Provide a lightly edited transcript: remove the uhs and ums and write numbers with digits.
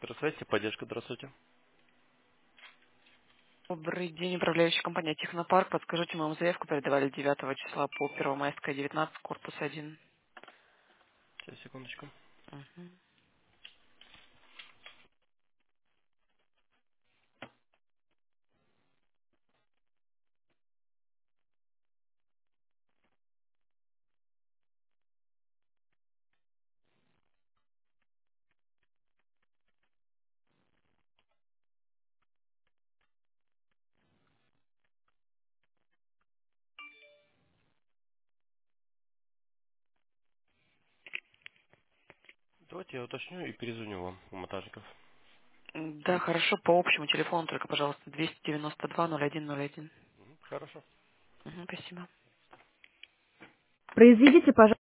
Здравствуйте, поддержка, здравствуйте. Добрый день, управляющая компания Технопарк. Подскажите, мы вам заявку передавали 9 числа по Первомайская, 19, корпус 1. Сейчас, секундочку. Мгм. Давайте я уточню и перезвоню вам у монтажников. Да, хорошо, по общему телефону только, пожалуйста, 292-0101. Хорошо. Мгм, спасибо. Произведите, пожалуйста.